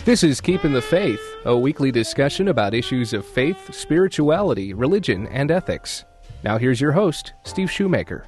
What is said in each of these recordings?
This is Keeping the Faith, a weekly discussion about issues of faith, spirituality, religion, and ethics. Now here's your host, Steve Shoemaker.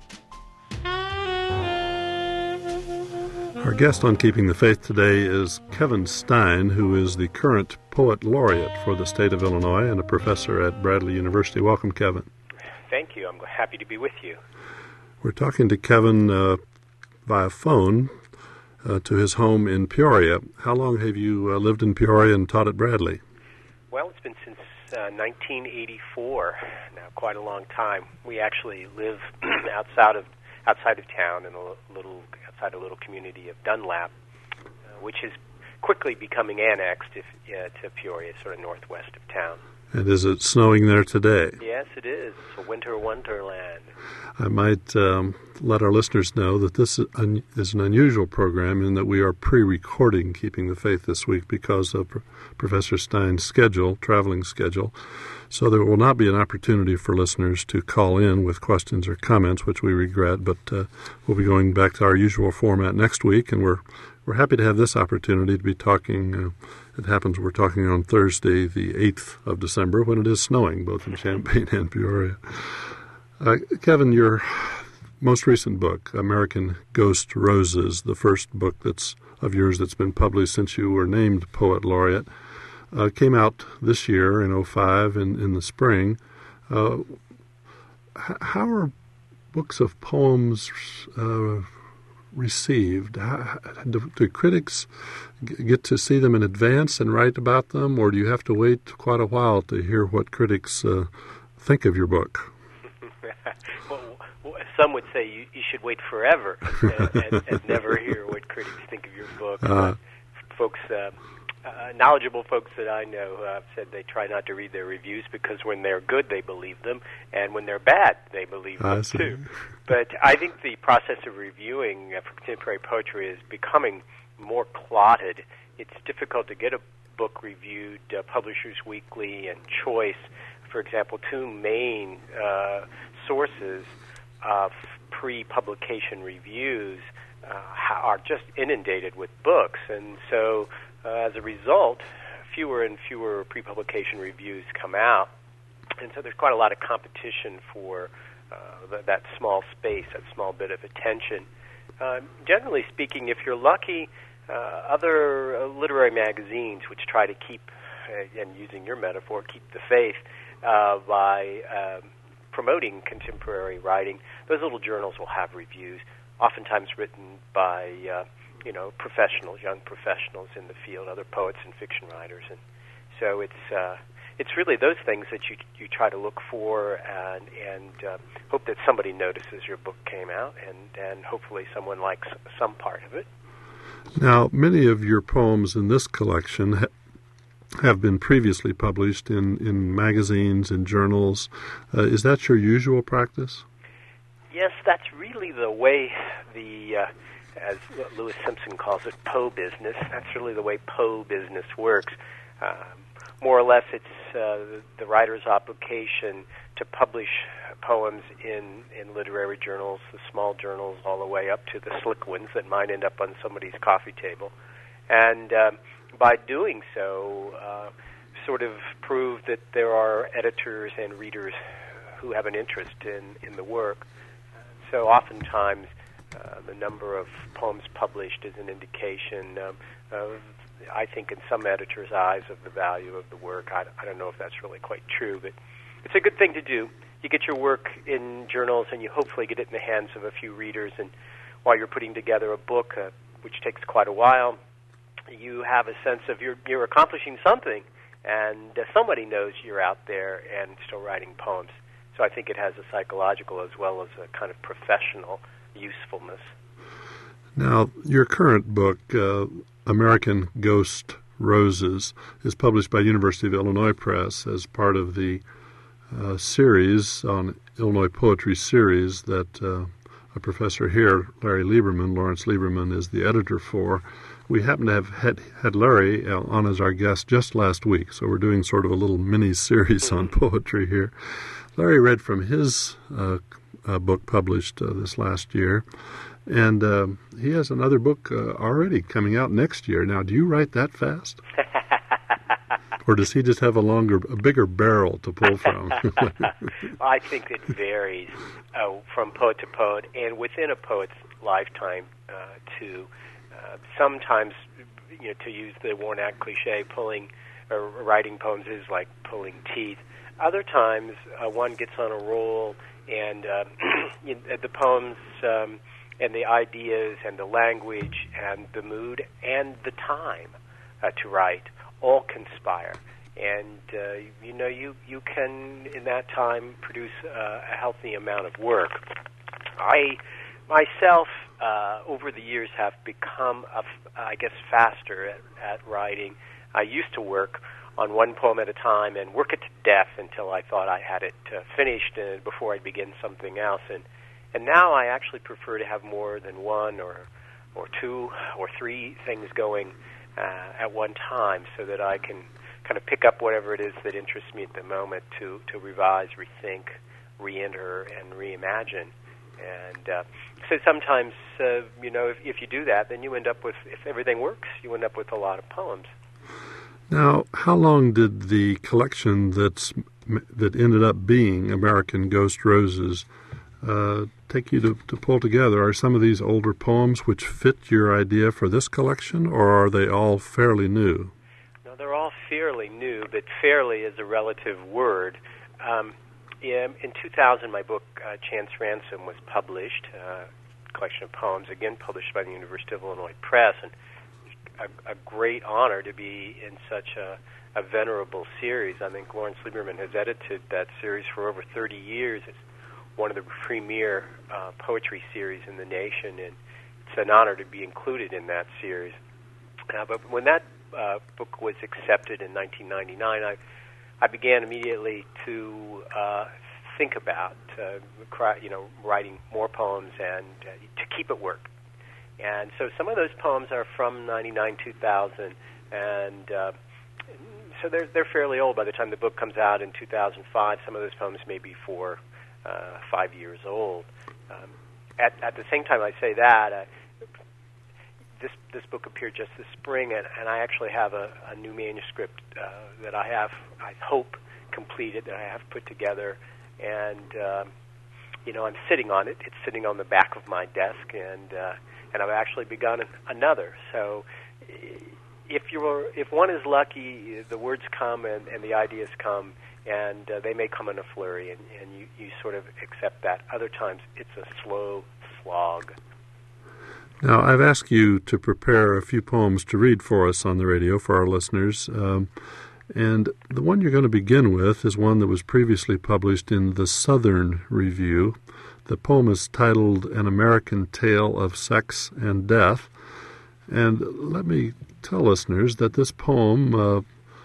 Our guest on Keeping the Faith today is Kevin Stein, who is the current Poet Laureate for the state of Illinois and a professor at Bradley University. Welcome, Kevin. Thank you. I'm happy to be with you. We're talking to Kevin via phone to his home in Peoria. How long have you lived in Peoria and taught at Bradley? Well, it's been since 1984, now quite a long time. We actually live outside of town in a little community of Dunlap, which is quickly becoming annexed to Peoria, sort of northwest of town. And is it snowing there today? Yes, it is. It's a winter wonderland. I might let our listeners know that this is an unusual program in that we are pre-recording Keeping the Faith this week because of Professor Stein's traveling schedule. So there will not be an opportunity for listeners to call in with questions or comments, which we regret, but we'll be going back to our usual format next week, and we're happy to have this opportunity to be talking. It happens we're talking on Thursday, the 8th of December, when it is snowing, both in Champaign and Peoria. Kevin, your most recent book, American Ghost Roses, the first book of yours that's been published since you were named Poet Laureate, came out this year in 2005 in the spring. How are books of poems received? Do critics get to see them in advance and write about them, or do you have to wait quite a while to hear what critics think of your book? Well, some would say you should wait forever and never hear what critics think of your book. Knowledgeable folks that I know have said they try not to read their reviews because when they're good, they believe them, and when they're bad, they believe them too. But I think the process of reviewing for contemporary poetry is becoming more clotted. It's difficult to get a book reviewed. Publishers Weekly and Choice, for example, two main sources of pre-publication reviews, are just inundated with books, and so as a result, fewer and fewer pre-publication reviews come out, and so there's quite a lot of competition for that small space, that small bit of attention. Generally speaking, if you're lucky, other literary magazines which try to keep, and using your metaphor, keep the faith by promoting contemporary writing, those little journals will have reviews, oftentimes written by professionals, young professionals in the field, other poets and fiction writers, and so it's really those things that you try to look for and hope that somebody notices your book came out, and hopefully someone likes some part of it. Now, many of your poems in this collection have been previously published in magazines and journals. Is that your usual practice? Yes, that's really the way as Lewis Simpson calls it, Poe business. That's really the way Poe business works. More or less, it's the writer's obligation to publish poems in literary journals, the small journals, all the way up to the slick ones that might end up on somebody's coffee table. And by doing so, sort of prove that there are editors and readers who have an interest in the work. So oftentimes, the number of poems published is an indication of, I think, in some editors' eyes, of the value of the work. I don't know if that's really quite true, but it's a good thing to do. You get your work in journals, and you hopefully get it in the hands of a few readers, and while you're putting together a book, which takes quite a while, you have a sense of you're accomplishing something, and somebody knows you're out there and still writing poems. So I think it has a psychological as well as a kind of professional usefulness. Now, your current book, American Ghost Roses, is published by University of Illinois Press as part of the series on Illinois Poetry series that a professor here, Larry Lieberman, Lawrence Lieberman, is the editor for. We happen to have had Larry on as our guest just last week, so we're doing sort of a little mini-series on poetry here. Larry read from his book published this last year, and he has another book already coming out next year. Now, do you write that fast? Or does he just have a bigger barrel to pull from? I think it varies from poet to poet, and within a poet's lifetime, too. Sometimes, to use the worn-out cliche, writing poems is like pulling teeth. Other times, one gets on a roll, and the poems and the ideas and the language and the mood and the time to write all conspire. And, you can, in that time, produce a healthy amount of work. I, myself, over the years have become, faster at writing. I used to work on one poem at a time and work it to death until I thought I had it finished before I'd begin something else. And now I actually prefer to have more than one or two or three things going at one time, so that I can kind of pick up whatever it is that interests me at the moment to revise, rethink, re-enter, and reimagine. And so sometimes, if you do that, then you end up with, if everything works, you end up with a lot of poems. Now, how long did the collection that ended up being American Ghost Roses take you to pull together? Are some of these older poems which fit your idea for this collection, or are they all fairly new? No, they're all fairly new, but fairly is a relative word. In 2000, my book, Chance Ransom, was published, a collection of poems, again published by the University of Illinois Press, and a great honor to be in such a venerable series. I think Lawrence Lieberman has edited that series for over 30 years. It's one of the premier poetry series in the nation, and it's an honor to be included in that series. But when that book was accepted in 1999, I began immediately to think about writing more poems and to keep it work. And so some of those poems are from 99, 2000, and so they're fairly old. By the time the book comes out in 2005, some of those poems may be 4, 5 years old. At the same time I say that, this book appeared just this spring, and I actually have a new manuscript that I hope, completed, that I have put together, and I'm sitting on it. It's sitting on the back of my desk, and I've actually begun another. So if one is lucky, the words come and the ideas come, and they may come in a flurry, and you sort of accept that. Other times it's a slow slog. Now, I've asked you to prepare a few poems to read for us on the radio for our listeners, and the one you're going to begin with is one that was previously published in the Southern Review. The poem is titled An American Tale of Sex and Death. And let me tell listeners that this poem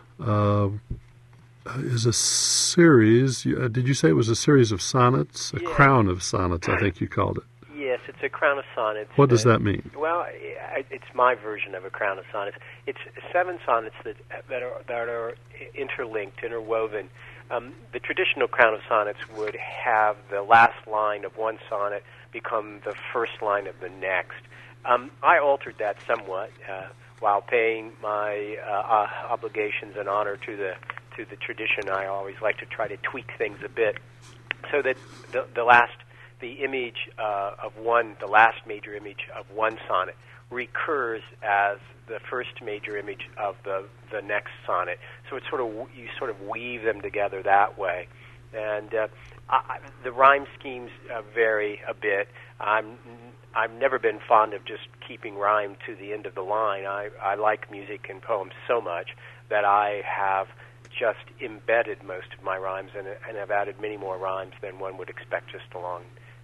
is a series. Did you say it was a series of sonnets? A crown of sonnets, I think you called it. Yes, it's a crown of sonnets. What does that mean? Well, it's my version of a crown of sonnets. It's 7 sonnets that are interlinked, interwoven. The traditional crown of sonnets would have the last line of one sonnet become the first line of the next. I altered that somewhat while paying my obligations and honor to the tradition. I always like to try to tweak things a bit so that the image the last major image of one sonnet recurs as the first major image of the next sonnet. So it's you sort of weave them together that way. And the rhyme schemes vary a bit. I've never been fond of just keeping rhyme to the end of the line. I like music and poems so much that I have just embedded most of my rhymes and have added many more rhymes than one would expect just along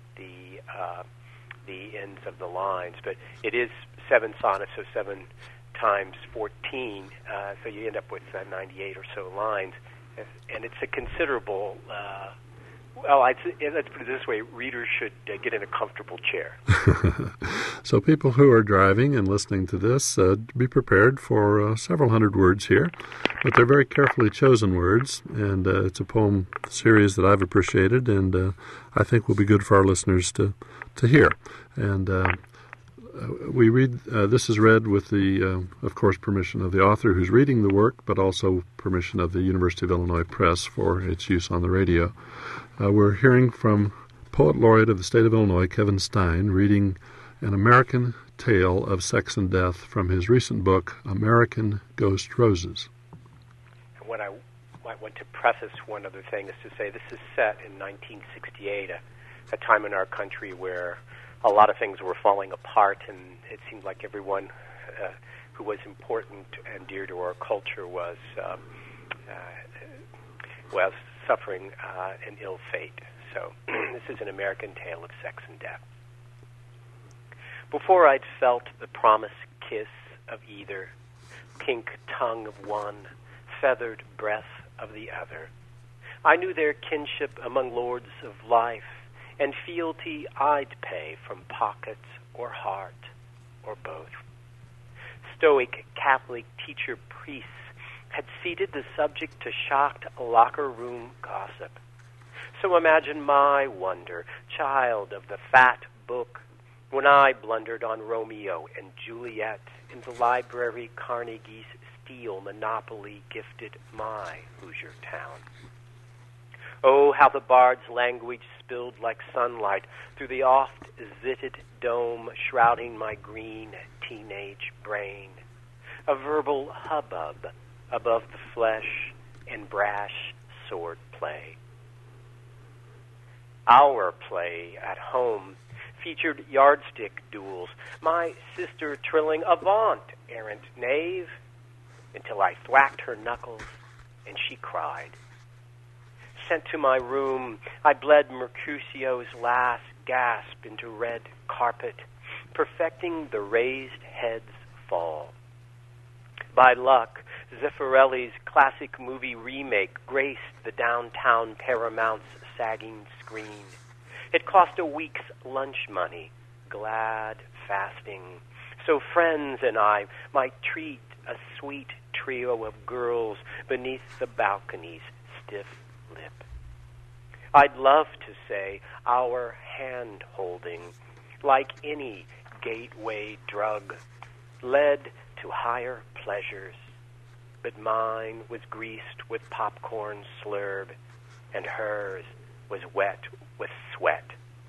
the ends of the lines. But it is 7 sonnets, so 7 times 14, so you end up with 98 or so lines. And it's a considerable, let's put it this way, readers should get in a comfortable chair. So people who are driving and listening to this, be prepared for several hundred words here. But they're very carefully chosen words, and it's a poem series that I've appreciated, and I think will be good for our listeners to hear. And we read. This is read with the, of course, permission of the author who's reading the work, but also permission of the University of Illinois Press for its use on the radio. We're hearing from Poet Laureate of the state of Illinois, Kevin Stein, reading An American Tale of Sex and Death from his recent book, American Ghost Roses. What I might want to preface one other thing is to say this is set in 1968, a time in our country where a lot of things were falling apart, and it seemed like everyone who was important and dear to our culture was suffering an ill fate. So this is an American tale of sex and death. Before I'd felt the promised kiss of either, pink tongue of one, feathered breath of the other, I knew their kinship among lords of life, and fealty I'd pay from pockets or heart, or both. Stoic Catholic teacher priests had ceded the subject to shocked locker room gossip. So imagine my wonder, child of the fat book, when I blundered on Romeo and Juliet in the library Carnegie's steel monopoly gifted my Hoosier town. Oh, how the bard's language spilled like sunlight through the oft-zitted dome shrouding my green teenage brain, a verbal hubbub above the flesh and brash sword play. Our play at home featured yardstick duels, my sister trilling "Avaunt, errant knave," until I thwacked her knuckles and she cried. Sent to my room, I bled Mercutio's last gasp into red carpet, perfecting the raised head's fall. By luck, Zeffirelli's classic movie remake graced the downtown Paramount's sagging screen. It cost a week's lunch money, glad fasting, so friends and I might treat a sweet trio of girls beneath the balcony's stiff lip. I'd love to say our hand-holding, like any gateway drug, led to higher pleasures, but mine was greased with popcorn slurb, and hers was wet with sweat.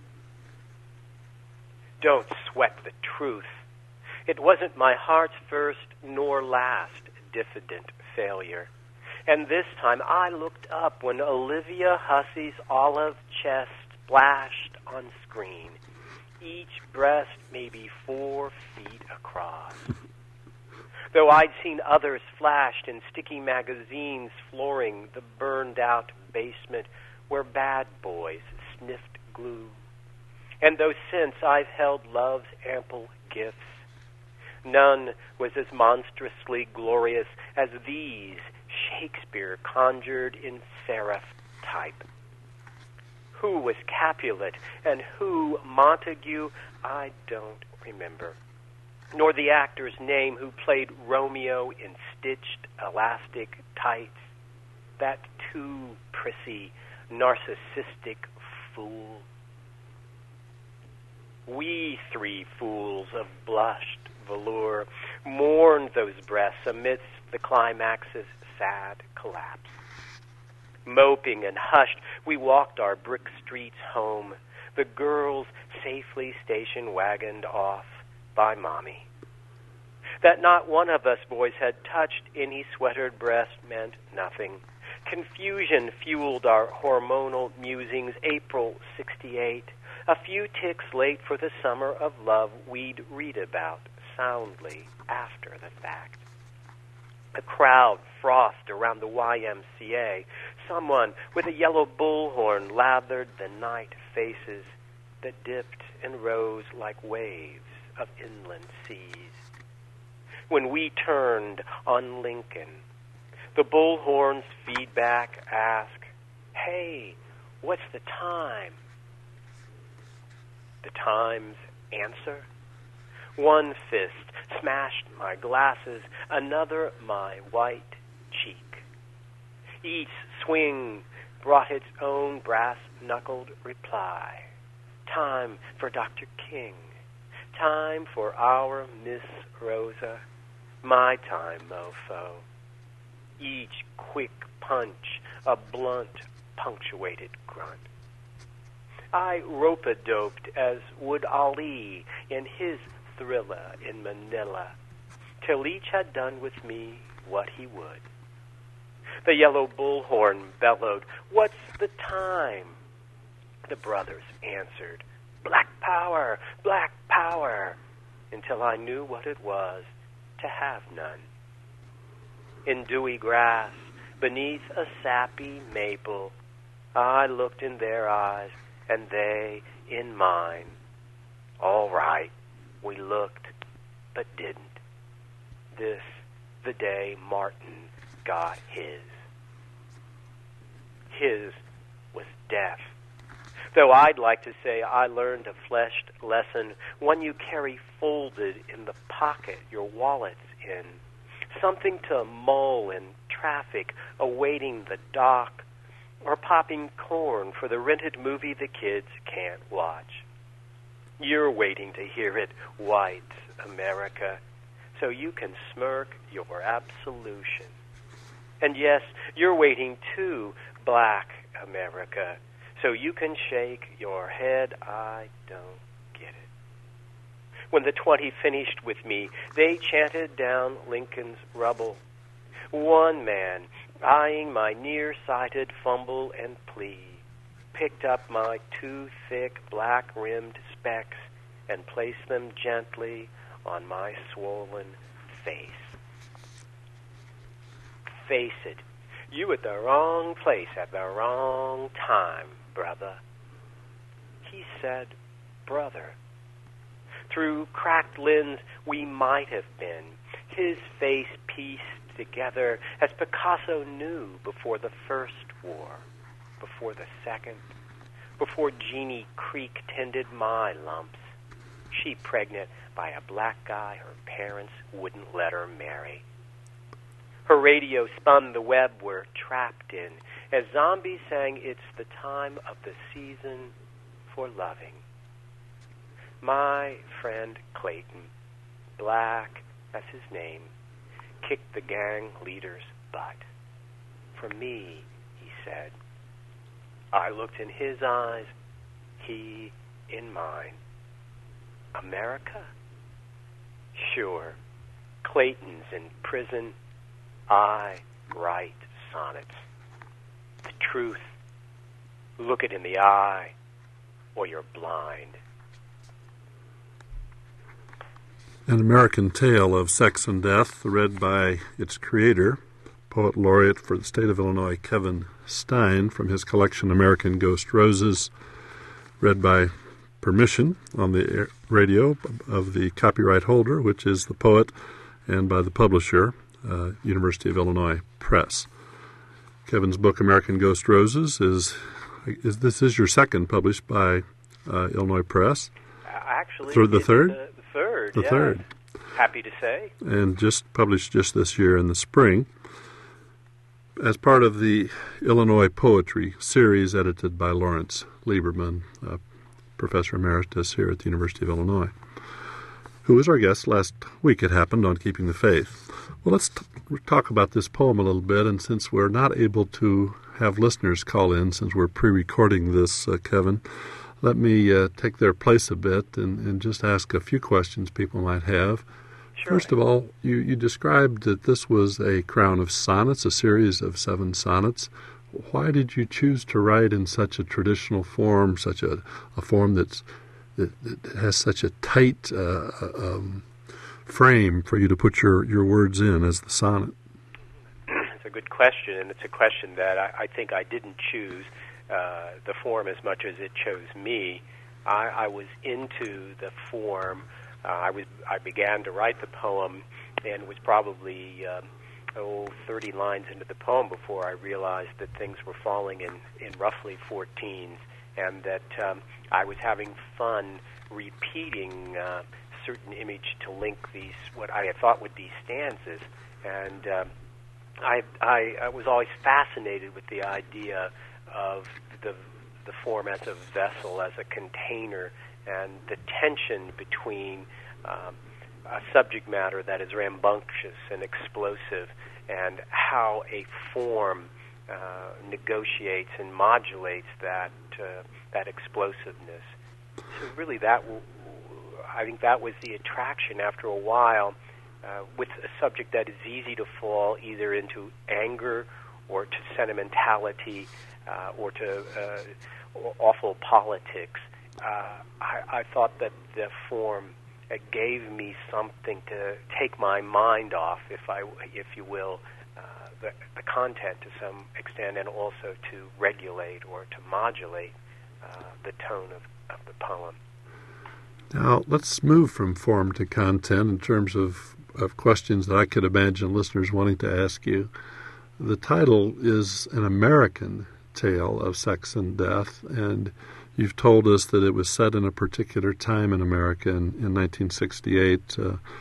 Don't sweat the truth. It wasn't my heart's first nor last diffident failure. And this time I looked up when Olivia Hussey's olive chest splashed on screen, each breast maybe 4 feet across. Though I'd seen others flashed in sticky magazines flooring the burned-out basement where bad boys sniffed glue. And though since I've held love's ample gifts, none was as monstrously glorious as these Shakespeare conjured in seraph type. Who was Capulet and who Montague, I don't remember, nor the actor's name who played Romeo in stitched elastic tights, that too prissy, narcissistic fool. We 3 fools of blushed velour mourned those breasts amidst the climax's sad collapse. Moping and hushed, we walked our brick streets home, the girls safely station-wagoned off by Mommy. That not one of us boys had touched any sweatered breast meant nothing. Confusion fueled our hormonal musings. April 68, a few ticks late for the summer of love we'd read about soundly after the fact. A crowd frothed around the YMCA. Someone with a yellow bullhorn lathered the night faces that dipped and rose like waves of inland seas. When we turned on Lincoln, the bullhorn's feedback asked, "Hey, what's the time?" The Time's answer? One fist smashed my glasses, another my white cheek. Each swing brought its own brass-knuckled reply. Time for Dr. King. time for our Miss Rosa, my time, mofo. Each quick punch, a blunt, punctuated grunt. I rope-a-doped as would Ali in his Thriller in Manila, till each had done with me what he would. The yellow bullhorn bellowed, "What's the time?" The brothers answered, "Black power, black power," until I knew what it was to have none. In dewy grass, beneath a sappy maple, I looked in their eyes, and they in mine. All right, we looked, but didn't. This, the day Martin got his. His was death. Though I'd like to say I learned a fleshed lesson, one you carry folded in the pocket your wallet's in. Something to mull in traffic, awaiting the dock, or popping corn for the rented movie the kids can't watch. You're waiting to hear it, white America, so you can smirk your absolution. And yes, you're waiting too, black America, so you can shake your head, I don't get it. When the 20 finished with me, they chanted down Lincoln's rubble. One man, eyeing my near-sighted fumble and plea, picked up my too thick black-rimmed specs and placed them gently on my swollen face. Face it, you at the wrong place at the wrong time, brother. He said, brother. Through cracked lens we might have been, his face pieced together as Picasso knew before the First War, before the Second, before Jeannie Creek tended my lumps. She pregnant by a black guy her parents wouldn't let her marry. Her radio spun the web we're trapped in as zombies sang It's the Time of the Season for Loving. My friend Clayton, black as his name, kicked the gang leader's butt. For me, he said. I looked in his eyes, he in mine. America? Sure. Clayton's in prison. I write sonnets. The truth. Look it in the eye, or you're blind. An American Tale of Sex and Death, read by its creator, Poet Laureate for the state of Illinois, Kevin Stein, from his collection American Ghost Roses, read by permission on the radio of the copyright holder, which is the poet, and by the publisher, University of Illinois Press. Kevin's book, American Ghost Roses, is your second published by Illinois Press. Actually, the third? The third. Happy to say. And just published just this year in the spring as part of the Illinois Poetry series edited by Lawrence Lieberman, Professor Emeritus here at the University of Illinois, who was our guest last week. It happened on Keeping the Faith. Well, let's talk about this poem a little bit, and since we're not able to have listeners call in, since we're pre-recording this, Kevin, let me take their place a bit and just ask a few questions people might have. Sure. First of all, you described that this was a crown of sonnets, a series of 7 sonnets. Why did you choose to write in such a traditional form, such a form that has such a tight frame for you to put your words in as the sonnet? It's a good question, and it's a question that I think I didn't choose the form as much as it chose me. I was into the form. I began to write the poem and was probably 30 lines into the poem before I realized that things were falling in roughly 14s, and that I was having fun repeating certain image to link these, what I had thought would be stanzas. And I was always fascinated with the idea of the form as a vessel, as a container, and the tension between a subject matter that is rambunctious and explosive, and how a form negotiates and modulates that explosiveness. So really, I think that was the attraction after a while, with a subject that is easy to fall either into anger or to sentimentality or to awful politics. I thought that the form gave me something to take my mind off, if you will, the content to some extent, and also to regulate or to modulate the tone of the poem. Now, let's move from form to content in terms of questions that I could imagine listeners wanting to ask you. The title is An American Tale of Sex and Death, and you've told us that it was set in a particular time in America in 1968.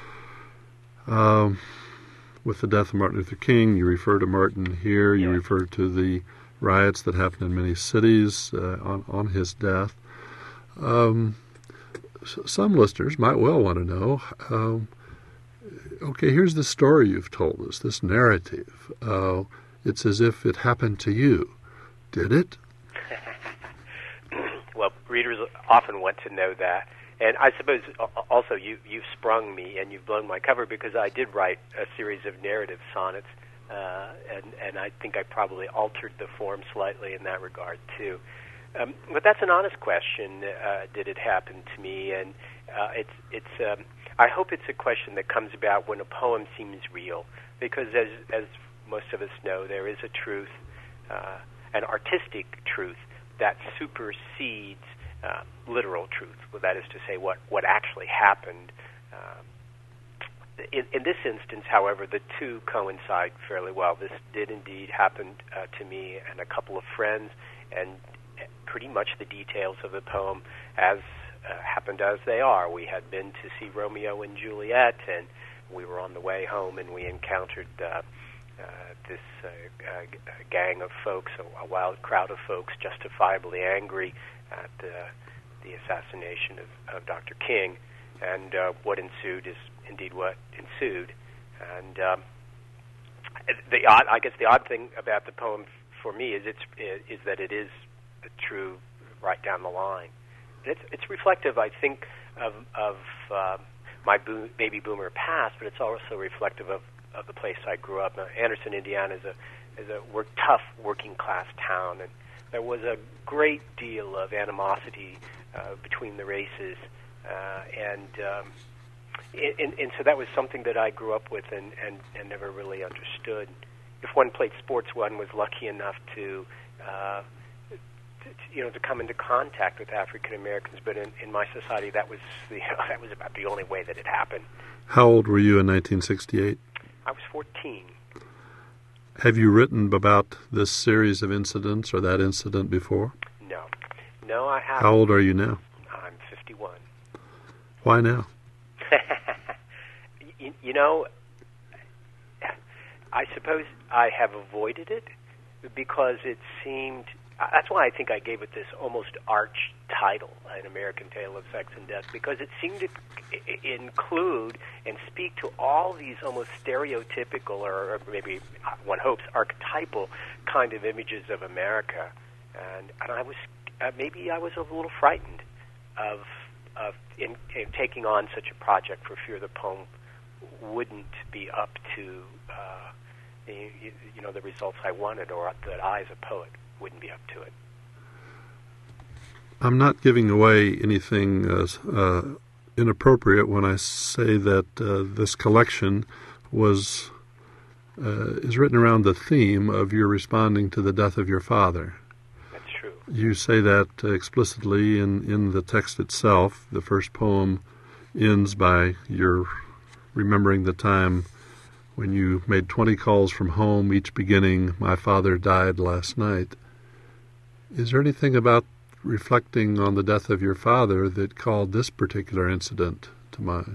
With the death of Martin Luther King, you refer to Martin here. You refer to the riots that happened in many cities on his death. Some listeners might well want to know, okay, here's the story you've told us, this narrative. It's as if it happened to you. Did it? Well, readers often want to know that. And I suppose also you've sprung me and you've blown my cover, because I did write a series of narrative sonnets, and I think I probably altered the form slightly in that regard too. But that's an honest question. Did it happen to me? And I hope it's a question that comes about when a poem seems real, because as most of us know, there is a truth, an artistic truth that supersedes literal truth. Well, that is to say, what actually happened. In this instance, however, the two coincide fairly well. This did indeed happen to me and a couple of friends, and pretty much the details of the poem as happened as they are. We had been to see Romeo and Juliet, and we were on the way home, and we encountered this gang of folks, a wild crowd of folks, justifiably angry at the assassination of Dr. King, and what ensued is indeed what ensued. And I guess the odd thing about the poem for me is that it is true right down the line. It's reflective, I think, of my baby boomer past, but it's also reflective of the place I grew up. Now, Anderson, Indiana is a tough working class town, and there was a great deal of animosity between the races, and so that was something that I grew up with and never really understood. If one played sports, one was lucky enough to come into contact with African Americans, but in my society, that was about the only way that it happened. How old were you in 1968? I was 14. Have you written about this series of incidents or that incident before? No, I haven't. How old are you now? I'm 51. Why now? I suppose I have avoided it because it seemed... That's why I think I gave it this almost arch title, An American Tale of Sex and Death, because it seemed to include and speak to all these almost stereotypical, or maybe one hopes archetypal, kind of images of America. And I was maybe I was a little frightened of in taking on such a project for fear the poem wouldn't be up to the results I wanted, or that I, as a poet, wouldn't be up to it. I'm not giving away anything inappropriate when I say that this collection is written around the theme of your responding to the death of your father. That's true. You say that explicitly in the text itself. The first poem ends by your remembering the time when you made 20 calls from home, each beginning, "My father died last night." Is there anything about reflecting on the death of your father that called this particular incident to mind?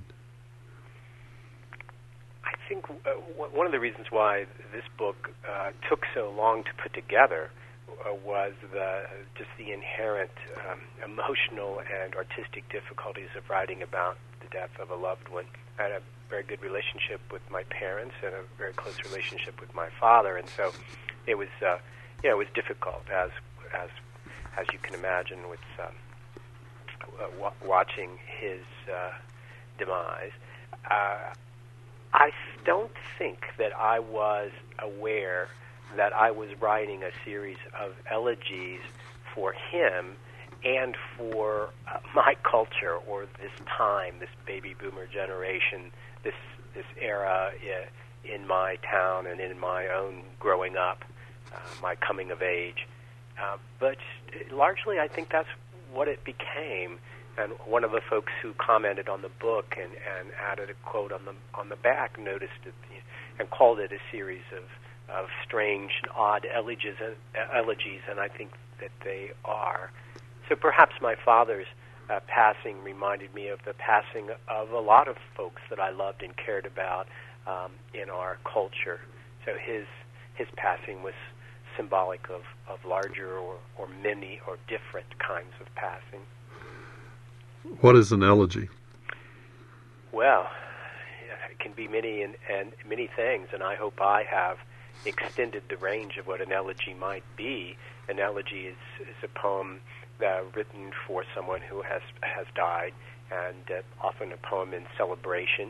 I think one of the reasons why this book took so long to put together was just the inherent emotional and artistic difficulties of writing about the death of a loved one. I had a very good relationship with my parents and a very close relationship with my father, and so it was it was difficult as you can imagine with watching his demise. I don't think that I was aware that I was writing a series of elegies for him and for my culture, or this time, this baby boomer generation, this era in my town and in my own growing up, my coming of age. But largely, I think that's what it became. And one of the folks who commented on the book and added a quote on the back noticed it and called it a series of strange, odd elegies, and I think that they are. So perhaps my father's passing reminded me of the passing of a lot of folks that I loved and cared about in our culture. So his passing was symbolic of larger or many or different kinds of passing. What is an elegy? Well, it can be many and many things, and I hope I have extended the range of what an elegy might be. An elegy is a poem written for someone who has died, and often a poem in celebration.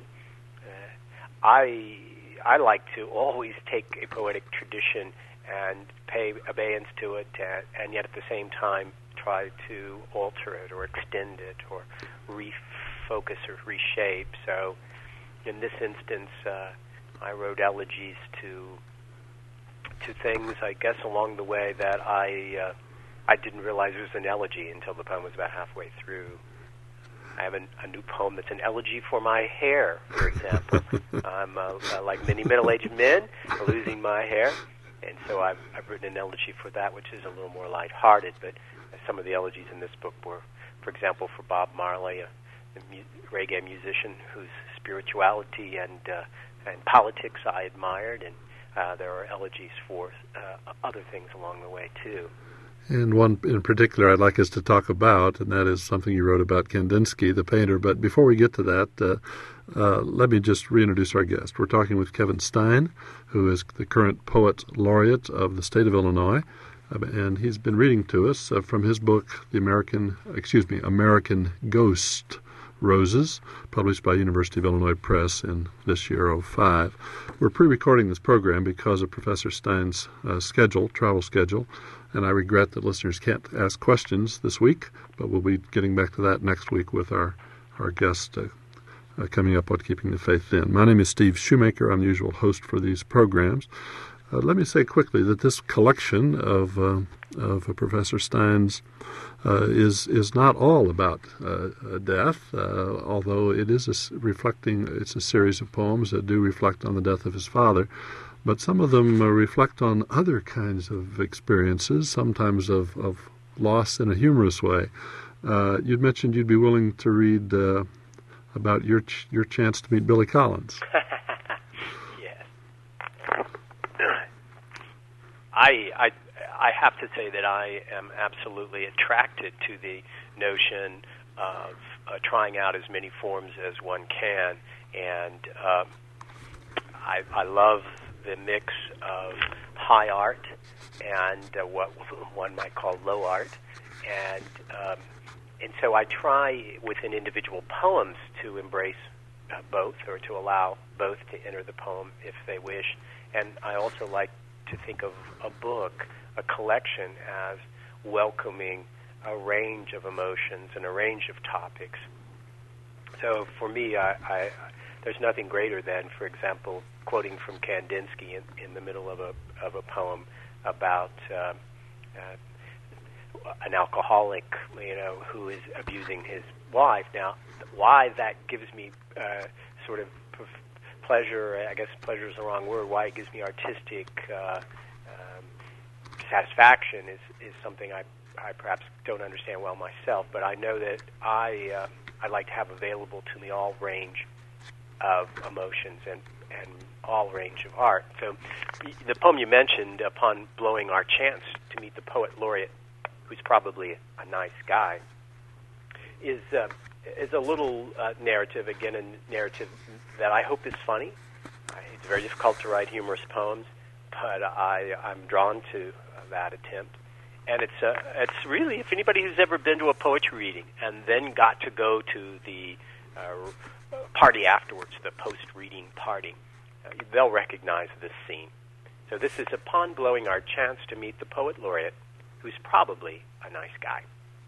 I like to always take a poetic tradition and pay abeyance to it, and yet at the same time try to alter it or extend it or refocus or reshape. So in this instance, I wrote elegies to things, I guess, along the way that I didn't realize it was an elegy until the poem was about halfway through. I have a new poem that's an elegy for my hair, for example. I'm like many middle-aged men, losing my hair, and so I've written an elegy for that, which is a little more lighthearted. But some of the elegies in this book were, for example, for Bob Marley, a reggae musician whose spirituality and politics I admired, and there are elegies for other things along the way too. And one in particular I'd like us to talk about, and that is something you wrote about Kandinsky, the painter. But before we get to that, let me just reintroduce our guest. We're talking with Kevin Stein, who is the current Poet Laureate of the state of Illinois, and he's been reading to us from his book, American Ghost Roses, published by University of Illinois Press in this year, 2005. We're pre-recording this program because of Professor Stein's travel schedule, and I regret that listeners can't ask questions this week, but we'll be getting back to that next week with our guest coming up on Keeping the Faith Then. My name is Steve Shoemaker. I'm the usual host for these programs. Let me say quickly that this collection of Professor Stein's is not all about death, although it is it's a series of poems that do reflect on the death of his father. But some of them reflect on other kinds of experiences, sometimes of loss in a humorous way. You'd mentioned you'd be willing to read about your chance to meet Billy Collins. Yes. I have to say that I am absolutely attracted to the notion of trying out as many forms as one can, and I love the mix of high art and what one might call low art, and so I try within individual poems to embrace both, or to allow both to enter the poem if they wish. And I also like to think of a book, a collection, as welcoming a range of emotions and a range of topics. So for me, there's nothing greater than, for example, quoting from Kandinsky in the middle of a poem about an alcoholic, who is abusing his wife. Now, why that gives me sort of pleasure, I guess pleasure is the wrong word, why it gives me artistic satisfaction is something I perhaps don't understand well myself, but I know that I like to have available to me all range of emotions and all range of art. So the poem you mentioned, Upon Blowing Our Chance to meet the poet laureate, who's probably a nice guy, is a little narrative, again, a narrative that I hope is funny. It's very difficult to write humorous poems, but I'm drawn to that attempt. And it's really, if anybody who's ever been to a poetry reading and then got to go to the party afterwards, the post-reading party, they'll recognize this scene. So this is upon blowing our chance to meet the poet laureate, who's probably a nice guy.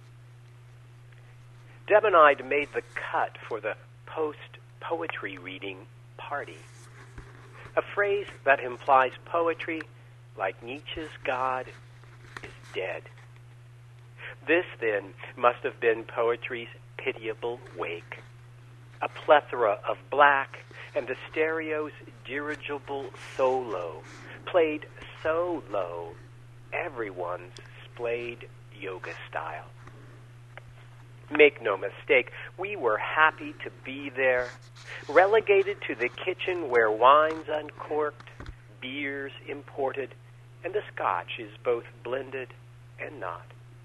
Deb and I made the cut for the post-poetry reading party, a phrase that implies poetry, like Nietzsche's God, is dead. This, then, must have been poetry's pitiable wake, a plethora of black and the stereo's dirigible solo, played so low, everyone's splayed yoga style. Make no mistake, we were happy to be there, relegated to the kitchen where wine's uncorked, beers imported, and the scotch is both blended and not.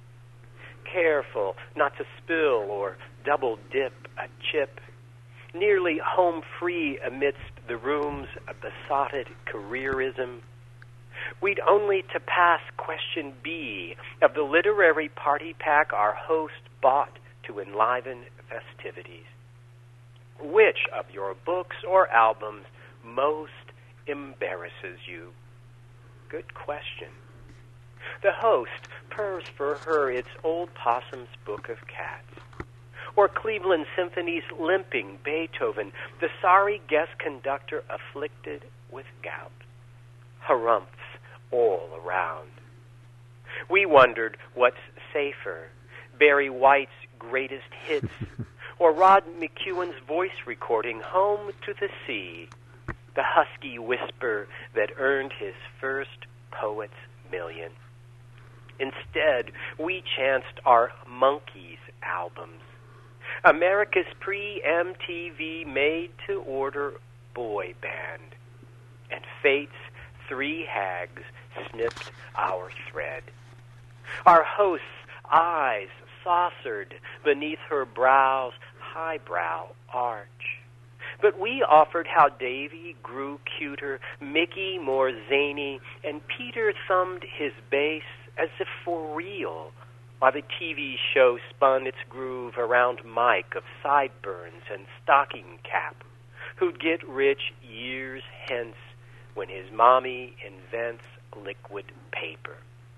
Careful not to spill or double dip a chip, nearly home free amidst the room's besotted careerism. We'd only to pass question B of the literary party pack our host bought to enliven festivities. Which of your books or albums most embarrasses you? Good question. The host purrs for her its Old Possum's Book of Cats, or Cleveland Symphony's limping Beethoven, the sorry guest conductor afflicted with gout. Harumphs all around. We wondered what's safer, Barry White's greatest hits, or Rod McEwen's voice recording, Home to the Sea, the husky whisper that earned his first poet's million. Instead, we chanced our Monkees albums, America's pre-MTV made-to-order boy band, and fate's three hags snipped our thread. Our host's eyes saucered beneath her brow's highbrow arch. But we offered how Davy grew cuter, Mickey more zany, and Peter thumbed his bass as if for real, while the TV show spun its groove around Mike of sideburns and stocking cap, who'd get rich years hence when his mommy invents liquid paper.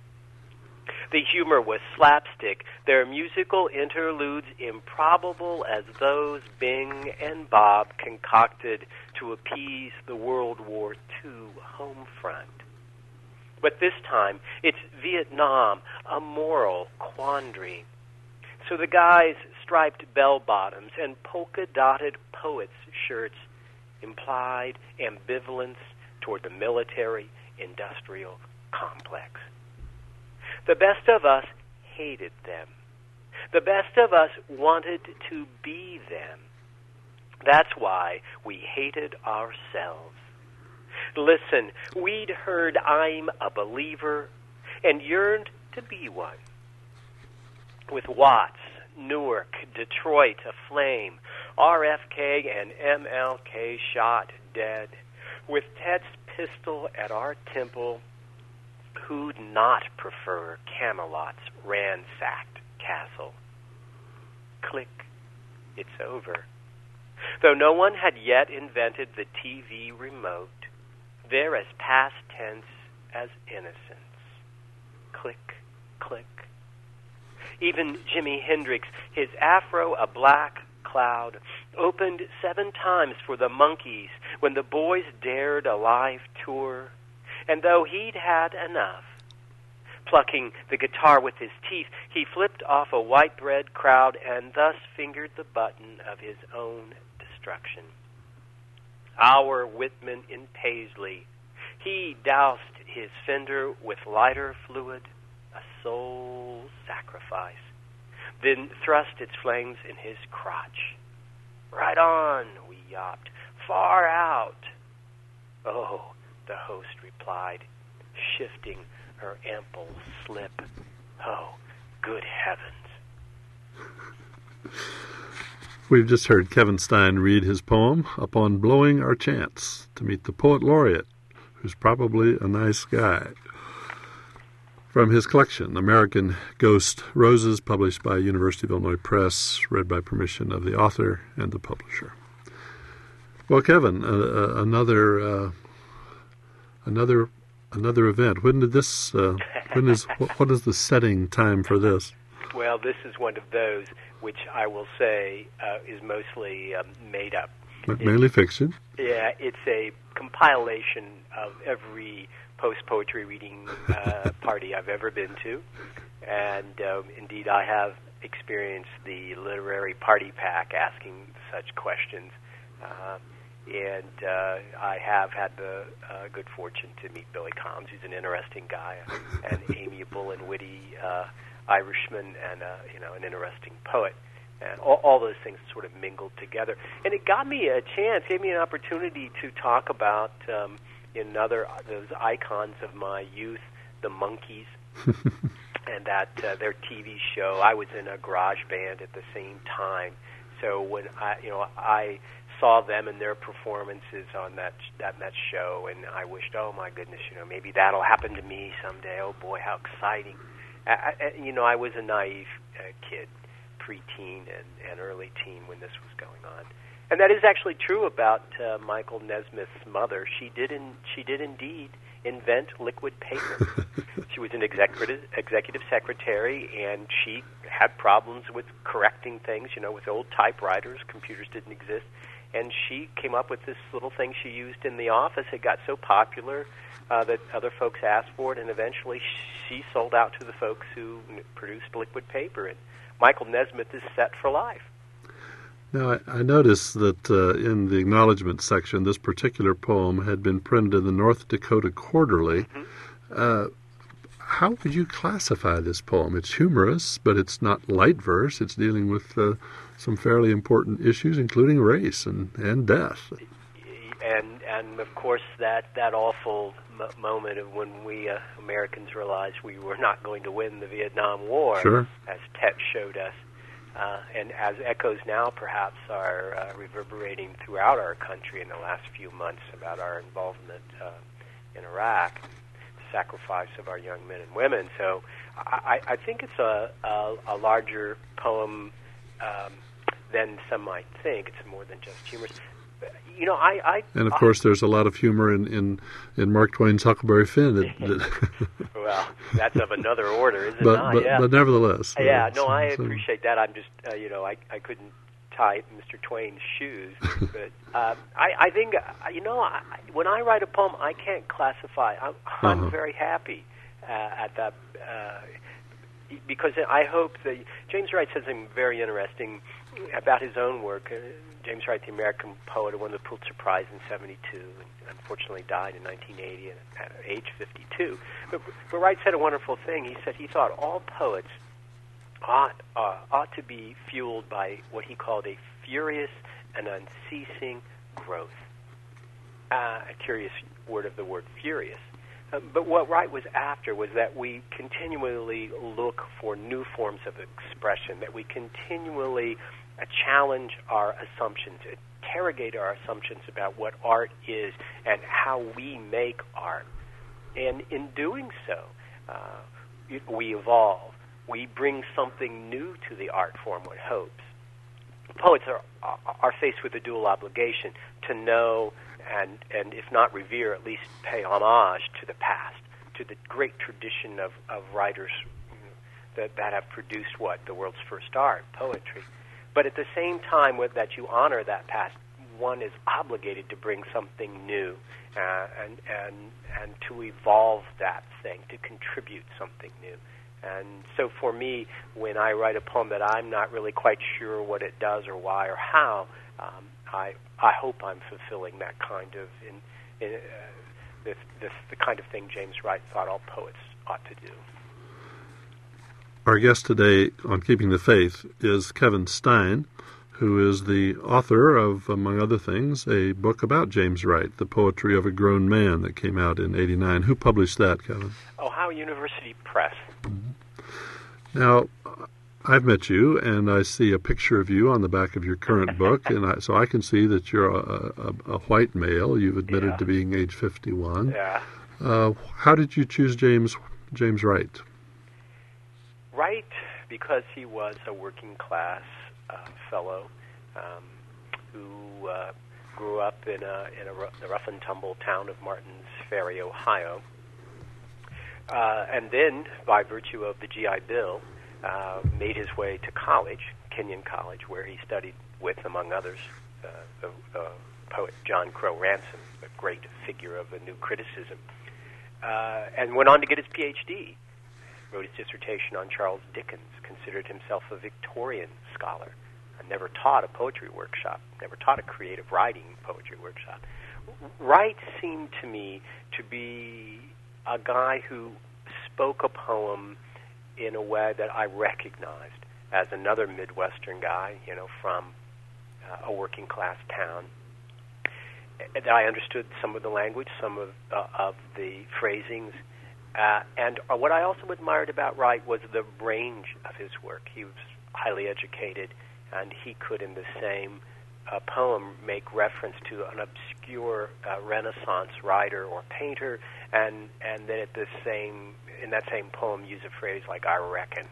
The humor was slapstick, their musical interludes improbable as those Bing and Bob concocted to appease the World War II home front. But this time, it's Vietnam, a moral quandary. So the guys' striped bell-bottoms and polka-dotted poets' shirts implied ambivalence toward the military-industrial complex. The best of us hated them. The best of us wanted to be them. That's why we hated ourselves. Listen, we'd heard I'm a believer and yearned to be one. With Watts, Newark, Detroit aflame, RFK and MLK shot dead, with Ted's pistol at our temple, who'd not prefer Camelot's ransacked castle? Click, it's over. Though no one had yet invented the TV remote, they're as past tense as innocence. Click, click. Even Jimi Hendrix, his afro a black cloud, opened 7 times for the Monkees when the boys dared a live tour. And though he'd had enough, plucking the guitar with his teeth, he flipped off a white bread crowd and thus fingered the button of his own destruction. Our Whitman in Paisley, he doused his fender with lighter fluid, a soul sacrifice, then thrust its flames in his crotch. Right on, we yawped, far out. Oh, the host replied, shifting her ample slip. Oh, good heavens. We've just heard Kevin Stein read his poem, Upon Blowing Our Chance, to meet the Poet Laureate, who's probably a nice guy. From his collection, American Ghost Roses, published by University of Illinois Press, read by permission of the author and the publisher. Well, Kevin, another event. When did this? What is the setting time for this? Well, this is one of those which I will say is mostly made up. Mainly fiction. Yeah, it's a compilation of every post-poetry reading party I've ever been to. And indeed, I have experienced the literary party pack asking such questions. And I have had the good fortune to meet Billy Combs, who's an interesting guy, an amiable and witty Irishman, and an interesting poet. And all those things sort of mingled together. And it got me a chance, gave me an opportunity to talk about those icons of my youth, the Monkees, and that their TV show. I was in a garage band at the same time, so when I saw them and their performances on that show, and I wished, oh my goodness, maybe that'll happen to me someday. Oh boy, how exciting! I was a naive kid, preteen and early teen when this was going on. And that is actually true about Michael Nesmith's mother. She did indeed invent liquid paper. She was an executive secretary, and she had problems with correcting things, with old typewriters. Computers didn't exist. And she came up with this little thing she used in the office. It got so popular that other folks asked for it, and eventually she sold out to the folks who produced liquid paper. And Michael Nesmith is set for life. Now, I noticed that in the acknowledgement section, this particular poem had been printed in the North Dakota Quarterly. Mm-hmm. How would you classify this poem? It's humorous, but it's not light verse. It's dealing with some fairly important issues, including race and death. And of course, that awful moment of when we Americans realized we were not going to win the Vietnam War, sure, as Tet showed us. And as echoes now perhaps are reverberating throughout our country in the last few months about our involvement in Iraq, the sacrifice of our young men and women. So I think it's a larger poem than some might think. It's more than just humorous. And of course, there's a lot of humor in Mark Twain's Huckleberry Finn. Well, that's of another order, is it but, not? But, yeah. but nevertheless. I appreciate that. I'm just, I couldn't tie Mr. Twain's shoes. But I think, when I write a poem, I can't classify. I'm very happy at that, because I hope that James Wright says something very interesting about his own work. James Wright, the American poet, won the Pulitzer Prize in '72, and unfortunately died in 1980 at age 52. But Wright said a wonderful thing. He said he thought all poets ought to be fueled by what he called a furious and unceasing growth. A curious word of the word furious. But what Wright was after was that we continually look for new forms of expression, that we continually challenge our assumptions, interrogate our assumptions about what art is and how we make art. And in doing so, we evolve. We bring something new to the art form, one hopes. Poets are faced with a dual obligation to know and if not revere, at least pay homage to the past, to the great tradition of writers that have produced the world's first art, poetry. But at the same time that you honor that past, one is obligated to bring something new and to evolve that thing, to contribute something new. And so for me, when I write a poem that I'm not really quite sure what it does or why or how, I hope I'm fulfilling that kind of the kind of thing James Wright thought all poets ought to do. Our guest today on Keeping the Faith is Kevin Stein, who is the author of, among other things, a book about James Wright, The Poetry of a Grown Man, that came out in '89. Who published that, Kevin? Ohio University Press. Mm-hmm. Now, I've met you, and I see a picture of you on the back of your current book, and so I can see that you're a white male. You've admitted to being age 51. Yeah. How did you choose James Wright? Wright, because he was a working class fellow who grew up in the rough and tumble town of Martins Ferry, Ohio, and then, by virtue of the GI Bill, made his way to college, Kenyon College, where he studied with, among others, the poet John Crow Ransom, a great figure of the new criticism, and went on to get his Ph.D., wrote his dissertation on Charles Dickens, considered himself a Victorian scholar, never taught a poetry workshop, never taught a creative writing poetry workshop. Wright seemed to me to be a guy who spoke a poem in a way that I recognized as another Midwestern guy, from a working class town. And I understood some of the language, some of the phrasings, and what I also admired about Wright was the range of his work. He was highly educated, and he could, in the same poem, make reference to an obscure Renaissance writer or painter, and then in that same poem use a phrase like "I reckon."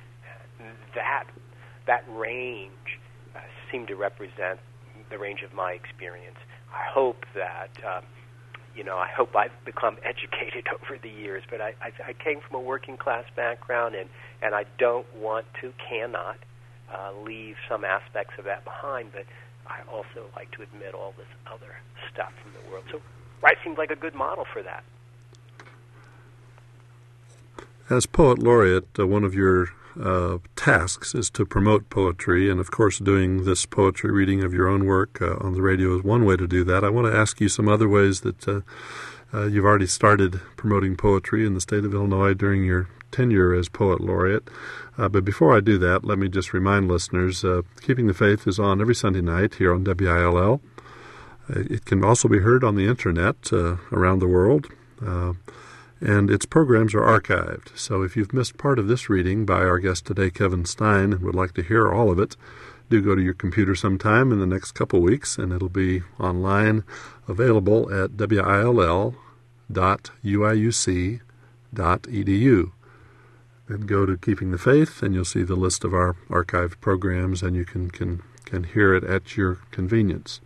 That range seemed to represent the range of my experience. I hope that I hope I've become educated over the years, but I came from a working class background, and I cannot leave some aspects of that behind, but I also like to admit all this other stuff from the world. So Wright seemed like a good model for that. As poet laureate, one of your tasks is to promote poetry, and of course doing this poetry reading of your own work on the radio is one way to do that. I want to ask you some other ways that you've already started promoting poetry in the state of Illinois during your tenure as poet laureate. But before I do that, let me just remind listeners, Keeping the Faith is on every Sunday night here on WILL. It can also be heard on the internet around the world. And its programs are archived. So if you've missed part of this reading by our guest today, Kevin Stein, and would like to hear all of it, do go to your computer sometime in the next couple weeks, and it'll be online, available at will.uiuc.edu. Then go to Keeping the Faith, and you'll see the list of our archived programs, and you can hear it at your convenience.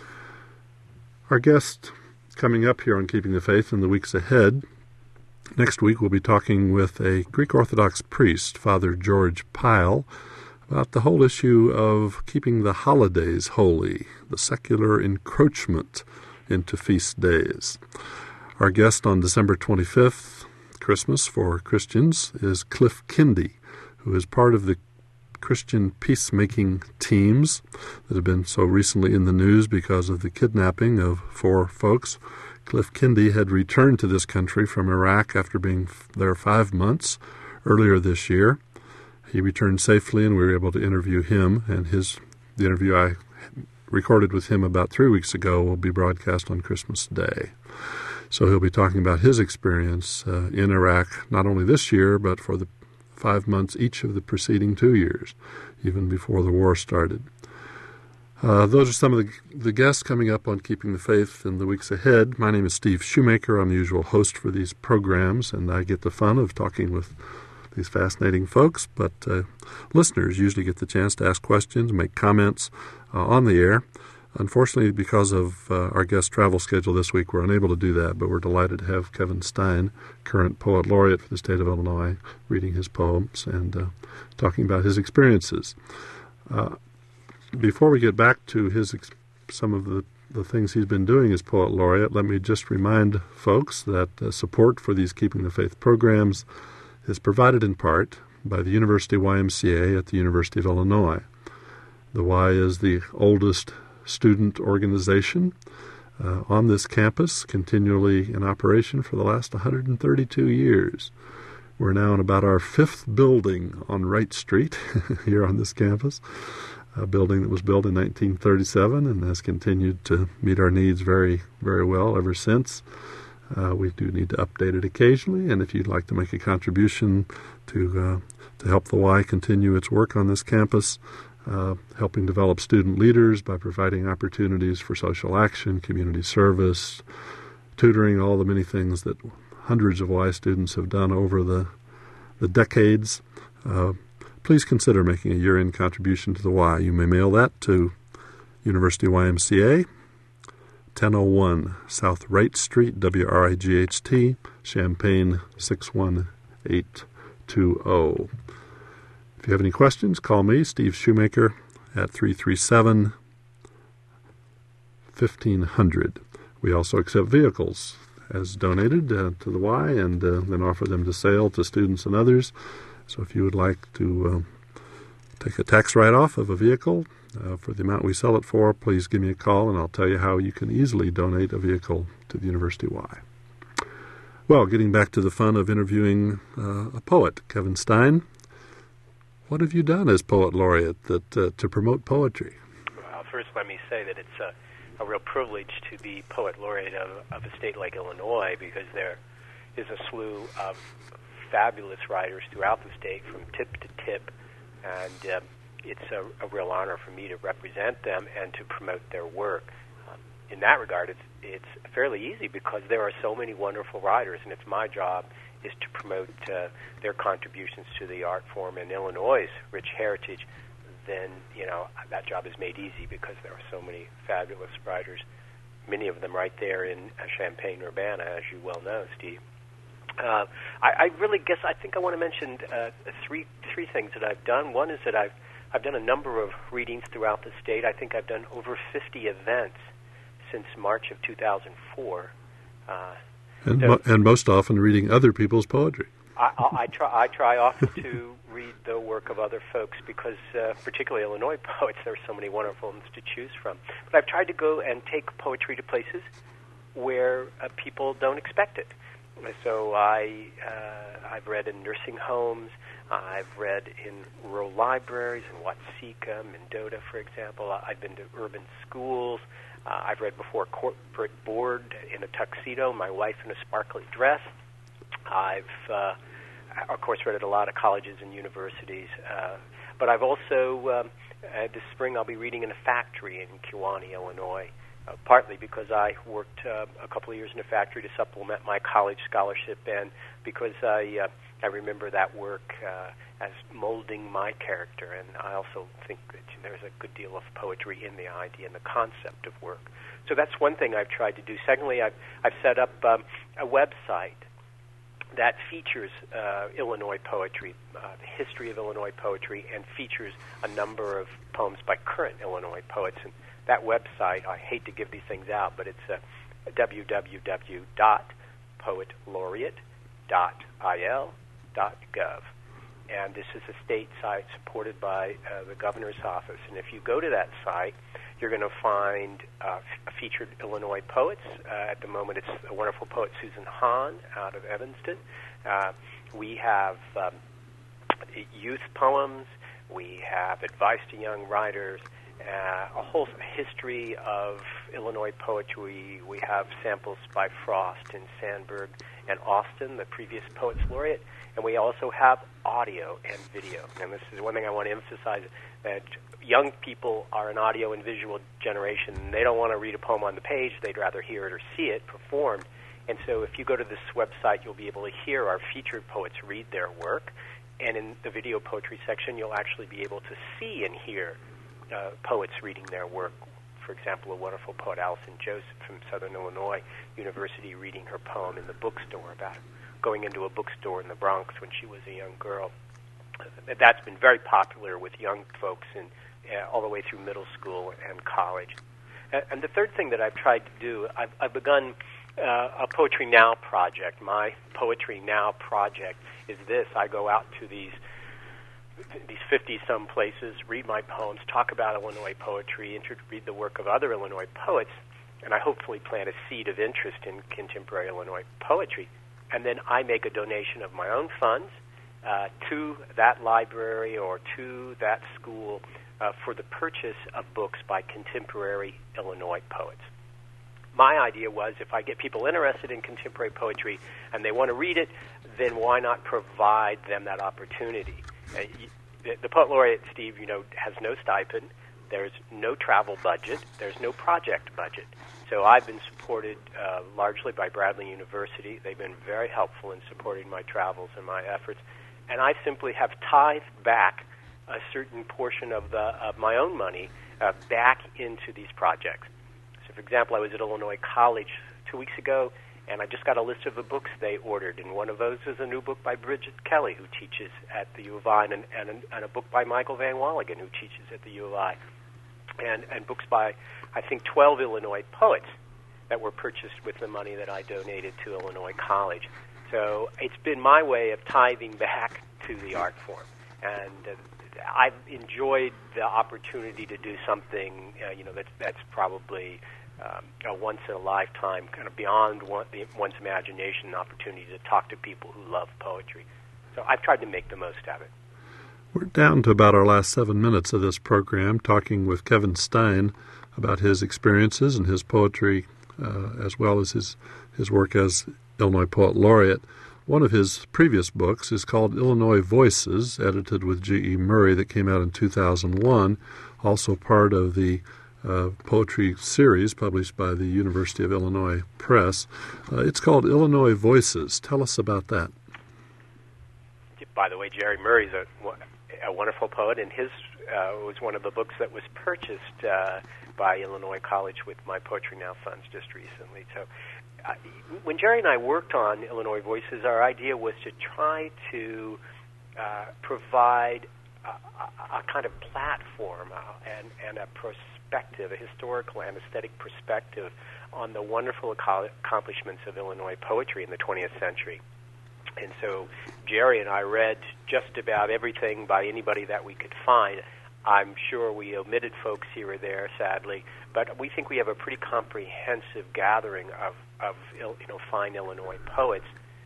Our guest coming up here on Keeping the Faith in the weeks ahead. Next week we'll be talking with a Greek Orthodox priest, Father George Pyle, about the whole issue of keeping the holidays holy, the secular encroachment into feast days. Our guest on December 25th, Christmas for Christians, is Cliff Kindy, who is part of the Christian peacemaking teams that have been so recently in the news because of the kidnapping of 4 folks. Cliff Kindy had returned to this country from Iraq after being there 5 months earlier this year. He returned safely, and we were able to interview him, and the interview I recorded with him about 3 weeks ago will be broadcast on Christmas Day. So he'll be talking about his experience in Iraq, not only this year, but for the 5 months each of the preceding 2 years, even before the war started. Those are some of the guests coming up on Keeping the Faith in the weeks ahead. My name is Steve Shoemaker. I'm the usual host for these programs, and I get the fun of talking with these fascinating folks. But listeners usually get the chance to ask questions, make comments on the air. Unfortunately, because of our guest travel schedule this week, we're unable to do that, but we're delighted to have Kevin Stein, current poet laureate for the state of Illinois, reading his poems and talking about his experiences. Before we get back to some of the things he's been doing as poet laureate, let me just remind folks that support for these Keeping the Faith programs is provided in part by the University YMCA at the University of Illinois. The Y is the oldest student organization on this campus, continually in operation for the last 132 years. We're now in about our 5th building on Wright Street here on this campus, a building that was built in 1937 and has continued to meet our needs very, very well ever since. We do need to update it occasionally, and if you'd like to make a contribution to help the Y continue its work on this campus, helping develop student leaders by providing opportunities for social action, community service, tutoring, all the many things that hundreds of Y students have done over the decades, please consider making a year-end contribution to the Y. You may mail that to University YMCA, 1001 South Wright Street, WRIGHT, Champaign 61820. If you have any questions, call me, Steve Shoemaker, at 337-1500. We also accept vehicles as donated to the Y and then offer them to sale to students and others. So if you would like to take a tax write-off of a vehicle for the amount we sell it for, please give me a call and I'll tell you how you can easily donate a vehicle to the University Y. Well, getting back to the fun of interviewing a poet, Kevin Stein, what have you done as Poet Laureate to promote poetry? Well, first let me say that it's a real privilege to be Poet Laureate of a state like Illinois, because there is a slew of fabulous writers throughout the state from tip to tip, and it's a real honor for me to represent them and to promote their work. In that regard, it's fairly easy because there are so many wonderful writers, and it's my job is to promote their contributions to the art form and Illinois' rich heritage. Then, that job is made easy because there are so many fabulous writers, many of them right there in Champaign-Urbana, as you well know, Steve. I think I want to mention three things that I've done. One is that I've done a number of readings throughout the state. I think I've done over 50 events since March of 2004. And most often reading other people's poetry. I try often to read the work of other folks because, particularly Illinois poets, there are so many wonderful ones to choose from. But I've tried to go and take poetry to places where people don't expect it. So I've read in nursing homes. I've read in rural libraries in Watseka, Mendota, for example. I've been to urban schools. I've read before a corporate board in a tuxedo, my wife in a sparkly dress. I've, of course, read at a lot of colleges and universities. But I've also, this spring, I'll be reading in a factory in Kewanee, Illinois, partly because I worked a couple of years in a factory to supplement my college scholarship, and because I remember that work as molding my character. And I also think that there's a good deal of poetry in the idea and the concept of work. So that's one thing I've tried to do. Secondly, I've set up a website that features Illinois poetry, the history of Illinois poetry, and features a number of poems by current Illinois poets. And that website, I hate to give these things out, but it's www.poetlaureate.il.gov. And this is a state site supported by the governor's office. And if you go to that site, you're going to find featured Illinois poets. At the moment, it's a wonderful poet, Susan Hahn, out of Evanston. We have youth poems. We have advice to young writers, a whole history of Illinois poetry. We have samples by Frost and Sandberg and Austin, the previous Poets Laureate. And we also have audio and video. And this is one thing I want to emphasize, that young people are an audio and visual generation. They don't want to read a poem on the page. They'd rather hear it or see it performed. And so if you go to this website, you'll be able to hear our featured poets read their work. And in the video poetry section, you'll actually be able to see and hear poets reading their work. For example, a wonderful poet, Allison Joseph from Southern Illinois University, reading her poem in the bookstore about going into a bookstore in the Bronx when she was a young girl. That's been very popular with young folks and all the way through middle school and college. And the third thing that I've tried to do, I've begun a Poetry Now project. My Poetry Now project is this. I go out to these 50-some places, read my poems, talk about Illinois poetry, read the work of other Illinois poets, and I hopefully plant a seed of interest in contemporary Illinois poetry. and then I make a donation of my own funds to that library or to that school for the purchase of books by contemporary Illinois poets. My idea was if I get people interested in contemporary poetry and they want to read it, then why not provide them that opportunity? The Poet Laureate, Steve, has no stipend. There's no travel budget. There's no project budget. So I've been supported largely by Bradley University. They've been very helpful in supporting my travels and my efforts. And I simply have tithed back a certain portion of my own money back into these projects. So, for example, I was at Illinois College 2 weeks ago, and I just got a list of the books they ordered. And one of those is a new book by Bridget Kelly, who teaches at the U of I, and a book by Michael Van Walligen, who teaches at the U of I. And books by, I think, 12 Illinois poets that were purchased with the money that I donated to Illinois College. So it's been my way of tithing back to the art form. And I've enjoyed the opportunity to do something, that's probably a once-in-a-lifetime, kind of beyond one's imagination, opportunity to talk to people who love poetry. So I've tried to make the most of it. We're down to about our last 7 minutes of this program, talking with Kevin Stein about his experiences and his poetry, as well as his work as Illinois Poet Laureate. One of his previous books is called Illinois Voices, edited with G.E. Murray, that came out in 2001, also part of the poetry series published by the University of Illinois Press. It's called Illinois Voices. Tell us about that. By the way, Jerry Murray's a wonderful poet, and his was one of the books that was purchased by Illinois College with my Poetry Now funds just recently. So when Jerry and I worked on Illinois Voices, our idea was to try to provide a kind of platform and a perspective, a historical and aesthetic perspective on the wonderful accomplishments of Illinois poetry in the 20th century. And so Jerry and I read just about everything by anybody that we could find. I'm sure we omitted folks here or there, sadly, but we think we have a pretty comprehensive gathering of fine Illinois poets.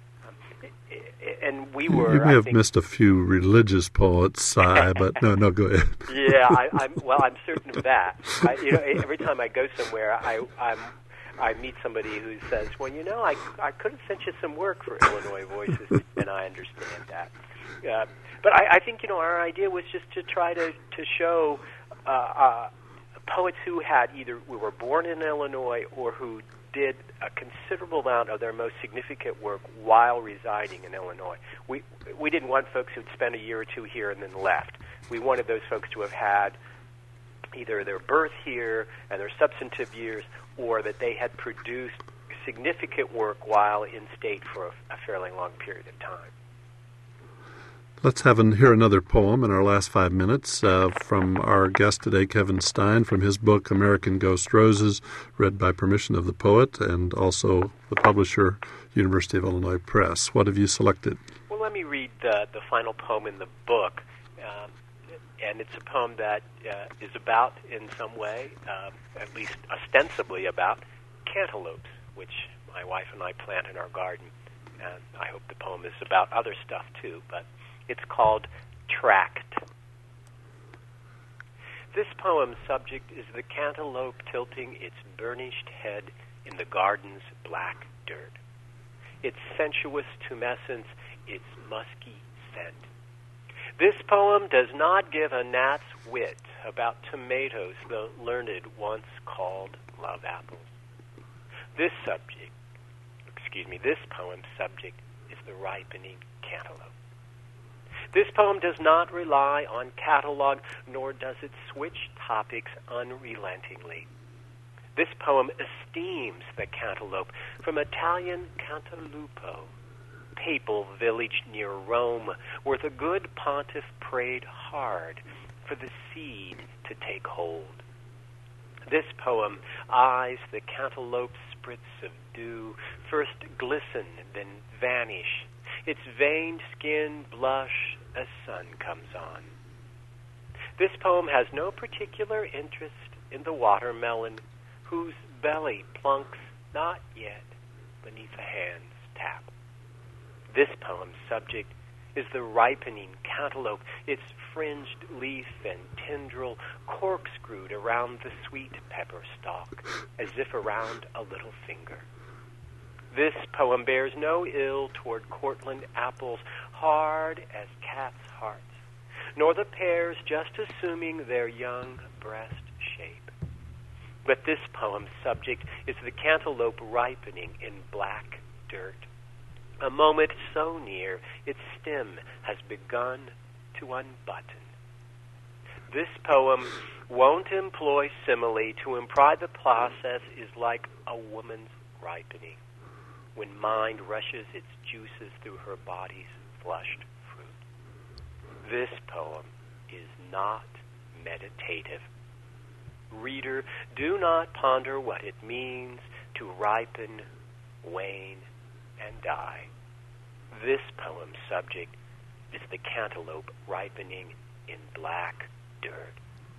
And we were... You may have missed a few religious poets, but no, go ahead. Yeah, I'm certain of that. Every time I go somewhere, I meet somebody who says, well, I could have sent you some work for Illinois Voices, and I understand that. But I think, our idea was just to try to show poets who were born in Illinois or who did a considerable amount of their most significant work while residing in Illinois. We didn't want folks who'd spent a year or two here and then left. We wanted those folks to have had either their birth here and their substantive years, or that they had produced significant work while in state for a fairly long period of time. Let's hear another poem in our last 5 minutes from our guest today, Kevin Stein, from his book American Ghost Roses, read by permission of the poet and also the publisher, University of Illinois Press. What have you selected? Well, let me read the final poem in the book. And it's a poem that is about, in some way, at least ostensibly about, cantaloupes, which my wife and I plant in our garden. And I hope the poem is about other stuff, too, but it's called Tract. This poem's subject is the cantaloupe tilting its burnished head in the garden's black dirt. Its sensuous tumescence, its musky scent. This poem does not give a gnat's wit about tomatoes the learned once called love apples. This poem's subject is the ripening cantaloupe. This poem does not rely on catalog, nor does it switch topics unrelentingly. This poem esteems the cantaloupe from Italian Cantalupo, papal village near Rome, where the good pontiff prayed hard for the seed to take hold. This poem eyes the cantaloupe's spritz of dew, first glisten, then vanish, its veined skin blush as sun comes on. This poem has no particular interest in the watermelon, whose belly plunks not yet beneath a hand's tap. This poem's subject is the ripening cantaloupe, its fringed leaf and tendril corkscrewed around the sweet pepper stalk, as if around a little finger. This poem bears no ill toward Cortland apples, hard as cats' hearts, nor the pears just assuming their young breast shape. But this poem's subject is the cantaloupe ripening in black dirt, a moment so near its stem has begun to unbutton. This poem won't employ simile to imply the process is like a woman's ripening, when mind rushes its juices through her body's flushed fruit. This poem is not meditative. Reader, do not ponder what it means to ripen, wane, and die. This poem's subject is the cantaloupe ripening in black dirt.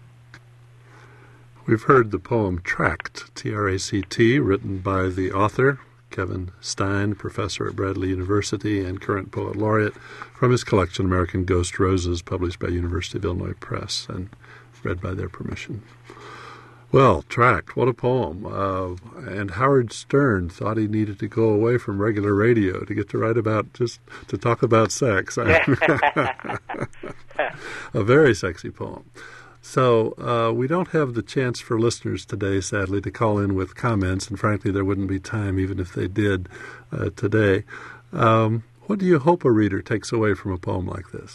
We've heard the poem Tract, T-R-A-C-T, written by the author, Kevin Stein, professor at Bradley University and current poet laureate, from his collection American Ghost Roses, published by University of Illinois Press and read by their permission. Well, Tract, what a poem. And Howard Stern thought he needed to go away from regular radio to get to write about, just to talk about sex. A very sexy poem. So we don't have the chance for listeners today, sadly, to call in with comments, and frankly, there wouldn't be time even if they did today. What do you hope a reader takes away from a poem like this?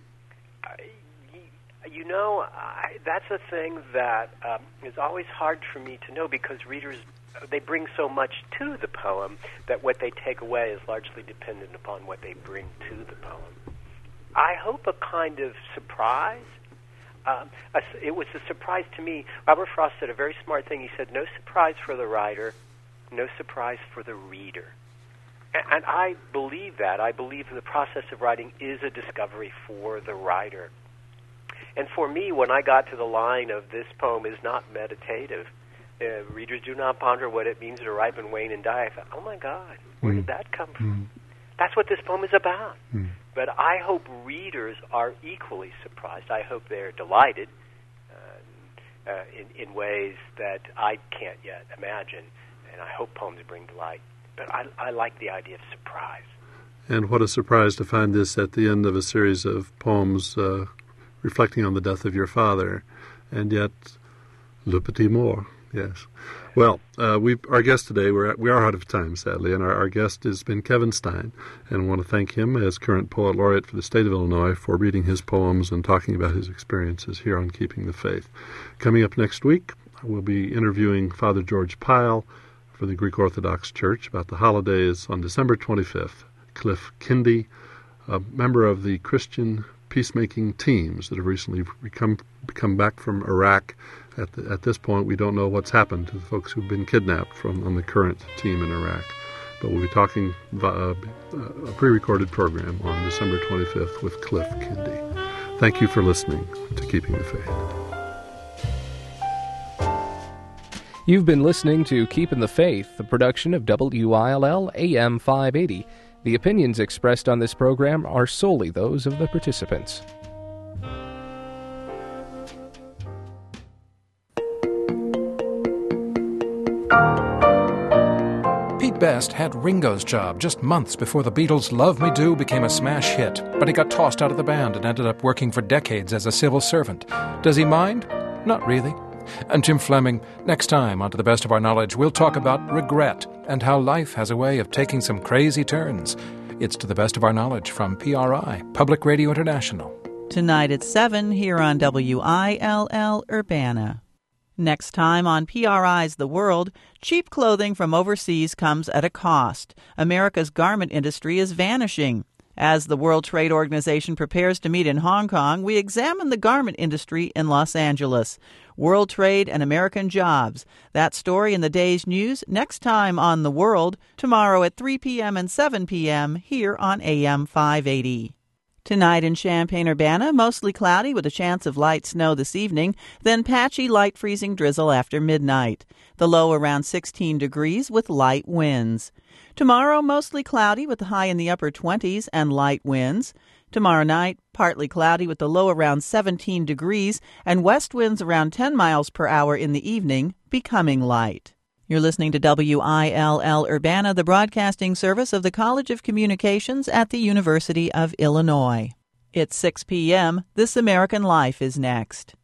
That's a thing that is always hard for me to know, because readers, they bring so much to the poem that what they take away is largely dependent upon what they bring to the poem. I hope a kind of surprise. It was a surprise to me. Robert Frost said a very smart thing. He said, no surprise for the writer, no surprise for the reader. And I believe that. I believe the process of writing is a discovery for the writer. And for me, when I got to the line of this poem is not meditative, readers do not ponder what it means to ripen, wane, and die, I thought, oh my God, where did that come from? That's what this poem is about. But I hope readers are equally surprised. I hope they're delighted in ways that I can't yet imagine. And I hope poems bring delight. But I like the idea of surprise. And what a surprise to find this at the end of a series of poems reflecting on the death of your father, and yet le petit mort, yes. Well, our guest today, we are out of time, sadly, and our guest has been Kevin Stein, and I want to thank him as current poet laureate for the state of Illinois for reading his poems and talking about his experiences here on Keeping the Faith. Coming up next week, we'll be interviewing Father George Pyle for the Greek Orthodox Church about the holidays on December 25th. Cliff Kindy, a member of the Christian peacemaking teams that have recently come back from Iraq. At this point, we don't know what's happened to the folks who've been kidnapped on the current team in Iraq. But we'll be talking a pre-recorded program on December 25th with Cliff Kindy. Thank you for listening to Keeping the Faith. You've been listening to Keeping the Faith, a production of WILL AM 580. The opinions expressed on this program are solely those of the participants. Pete Best had Ringo's job just months before the Beatles' Love Me Do became a smash hit, but he got tossed out of the band and ended up working for decades as a civil servant. Does he mind? Not really. I'm Jim Fleming. Next time, on To the Best of Our Knowledge, we'll talk about regret and how life has a way of taking some crazy turns. It's To the Best of Our Knowledge from PRI, Public Radio International. Tonight at 7 here on WILL Urbana. Next time on PRI's The World, cheap clothing from overseas comes at a cost. America's garment industry is vanishing. As the World Trade Organization prepares to meet in Hong Kong, we examine the garment industry in Los Angeles. World trade and American jobs. That story in the day's news next time on The World, tomorrow at 3 p.m. and 7 p.m. here on AM 580. Tonight in Champaign-Urbana, mostly cloudy with a chance of light snow this evening, then patchy light freezing drizzle after midnight. The low around 16 degrees with light winds. Tomorrow, mostly cloudy with the high in the upper 20s and light winds. Tomorrow night, partly cloudy with the low around 17 degrees and west winds around 10 miles per hour in the evening, becoming light. You're listening to WILL Urbana, the broadcasting service of the College of Communications at the University of Illinois. It's 6 p.m. This American Life is next.